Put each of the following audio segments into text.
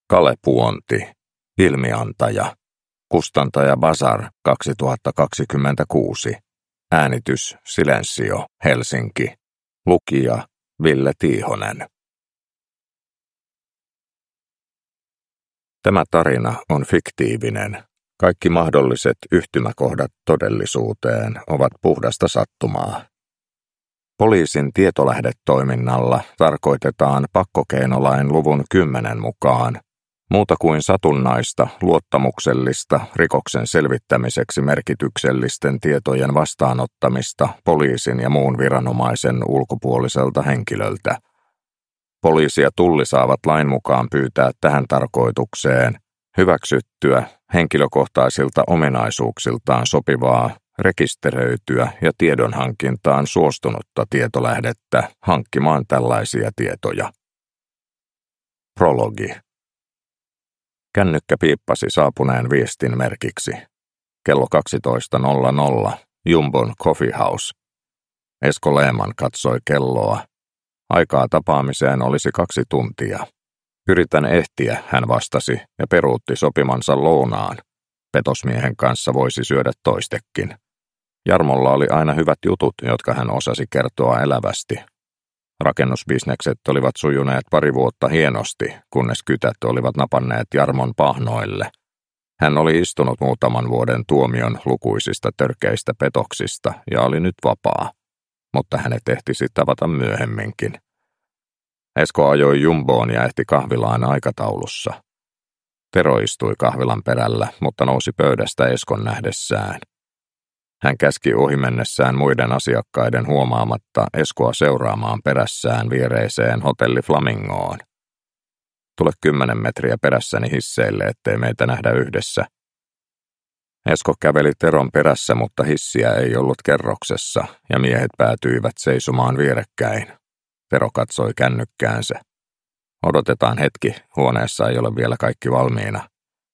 Kale Puonti, ilmiantaja, kustantaja Bazar 2026, äänitys Silensio, Helsinki, lukija Ville Tiihonen. Tämä tarina on fiktiivinen. Kaikki mahdolliset yhtymäkohdat todellisuuteen ovat puhdasta sattumaa. Poliisin tietolähdetoiminnalla tarkoitetaan pakkokeinolain luvun 10 mukaan muuta kuin satunnaista, luottamuksellista, rikoksen selvittämiseksi merkityksellisten tietojen vastaanottamista poliisin ja muun viranomaisen ulkopuoliselta henkilöltä. Poliisi ja tulli saavat lain mukaan pyytää tähän tarkoitukseen hyväksyttyä, henkilökohtaisilta ominaisuuksiltaan sopivaa, rekisteröityä ja tiedonhankintaan suostunutta tietolähdettä hankkimaan tällaisia tietoja. Prologi. Kännykkä piippasi saapuneen viestin merkiksi. Kello 12.00, Jumbon Coffee House. Esko Lehmann katsoi kelloa. Aikaa tapaamiseen olisi 2 tuntia. Yritän ehtiä, hän vastasi ja peruutti sopimansa lounaan. Petosmiehen kanssa voisi syödä toistekin. Jarmolla oli aina hyvät jutut, jotka hän osasi kertoa elävästi. Rakennusbisnekset olivat sujuneet 2 vuotta hienosti, kunnes kytät olivat napanneet Jarmon pahnoille. Hän oli istunut muutaman vuoden tuomion lukuisista törkeistä petoksista ja oli nyt vapaa, mutta hänet ehtisi tavata myöhemminkin. Esko ajoi Jumboon ja ehti kahvilaan aikataulussa. Tero istui kahvilan perällä, mutta nousi pöydästä Eskon nähdessään. Hän käski ohimennessään muiden asiakkaiden huomaamatta Eskoa seuraamaan perässään viereiseen hotelli Flamingoon. Tule 10 metriä perässäni hisseille, ettei meitä nähdä yhdessä. Esko käveli Teron perässä, mutta hissiä ei ollut kerroksessa, ja miehet päätyivät seisomaan vierekkäin. Tero katsoi kännykkäänsä. Odotetaan hetki, huoneessa ei ole vielä kaikki valmiina.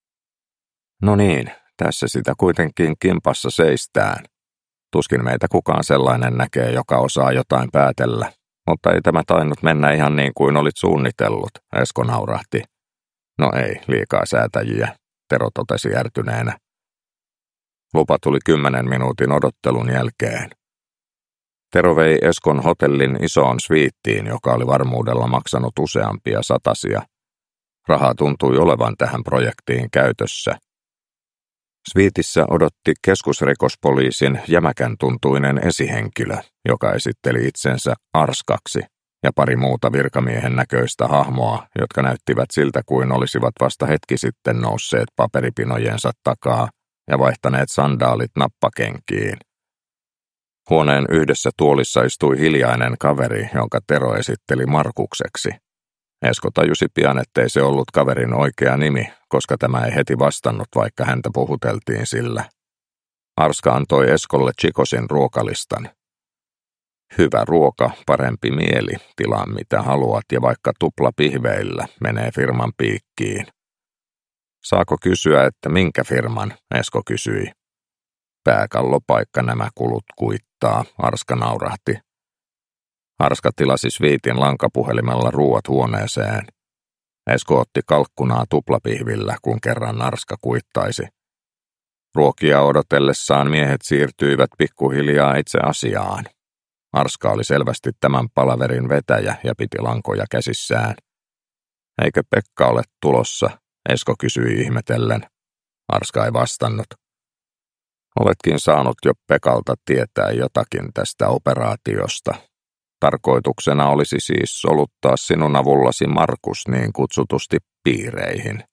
No niin, tässä sitä kuitenkin kimpassa seistään. Tuskin meitä kukaan sellainen näkee, joka osaa jotain päätellä, mutta ei tämä tainnut mennä ihan niin kuin olit suunnitellut, Esko naurahti. No ei, liikaa säätäjiä, Tero totesi ärtyneenä. Lupa tuli 10 minuutin odottelun jälkeen. Tero vei Eskon hotellin isoon sviittiin, joka oli varmuudella maksanut useampia satasia. Rahaa tuntui olevan tähän projektiin käytössä. Sviitissä odotti keskusrikospoliisin jämäkän tuntuinen esihenkilö, joka esitteli itsensä Arskaksi, ja 2 muuta virkamiehen näköistä hahmoa, jotka näyttivät siltä kuin olisivat vasta hetki sitten nousseet paperipinojensa takaa ja vaihtaneet sandaalit nappakenkiin. Huoneen yhdessä tuolissa istui hiljainen kaveri, jonka Tero esitteli Markukseksi. Esko tajusi pian, ettei se ollut kaverin oikea nimi, koska tämä ei heti vastannut, vaikka häntä puhuteltiin sillä. Arska antoi Eskolle Chicosin ruokalistan. Hyvä ruoka, parempi mieli, tilaa mitä haluat ja vaikka tuplapihveillä menee firman piikkiin. Saako kysyä, että minkä firman, Esko kysyi. Pääkallopaikka nämä kulut kuittaa, Arska naurahti. Arska tilasi sviitin lankapuhelimella ruuat huoneeseen. Esko otti kalkkunaa tuplapihvillä, kun kerran Arska kuittaisi. Ruokia odotellessaan miehet siirtyivät pikkuhiljaa itse asiaan. Arska oli selvästi tämän palaverin vetäjä ja piti lankoja käsissään. Eikö Pekka ole tulossa, Esko kysyi ihmetellen. Arska ei vastannut. Oletkin saanut jo Pekalta tietää jotakin tästä operaatiosta. Tarkoituksena olisi siis soluttaa sinun avullasi Markus niin kutsutusti piireihin.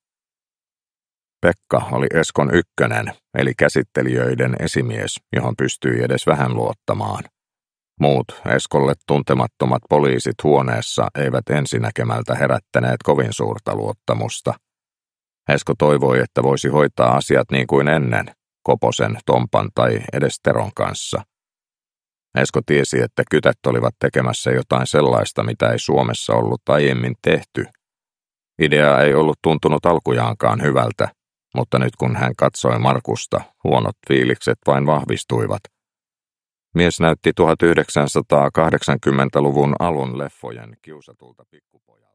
Pekka oli Eskon ykkönen, eli käsittelijöiden esimies, johon pystyi edes vähän luottamaan. Muut Eskolle tuntemattomat poliisit huoneessa eivät ensinäkemältä herättäneet kovin suurta luottamusta. Esko toivoi, että voisi hoitaa asiat niin kuin ennen, Koposen, Tompan tai edes Teron kanssa. Esko tiesi, että kytät olivat tekemässä jotain sellaista, mitä ei Suomessa ollut aiemmin tehty. Idea ei ollut tuntunut alkujaankaan hyvältä, mutta nyt kun hän katsoi Markusta, huonot fiilikset vain vahvistuivat. Mies näytti 1980-luvun alun leffojen kiusatulta pikkupojalta.